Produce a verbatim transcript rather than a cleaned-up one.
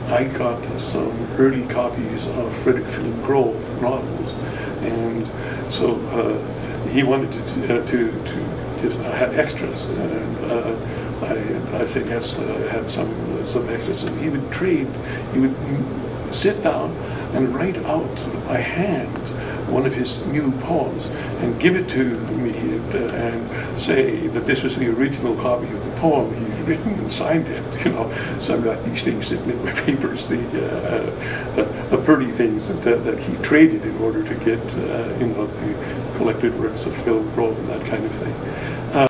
I got some early copies of Frederick Philip Grove novels, and so uh, he wanted to uh, to to just I had extras, and uh, I I said yes, uh, I had some uh, some extras, and he would trade. He would sit down and write out by hand one of his new poems and give it to me and, uh, and say that this was the original copy of the poem he'd written and signed it, you know. So I've got these things sitting in my papers, the uh, the, the pretty things that, that that he traded in order to get, uh, you know, the collected works of Phil Grove and that kind of thing.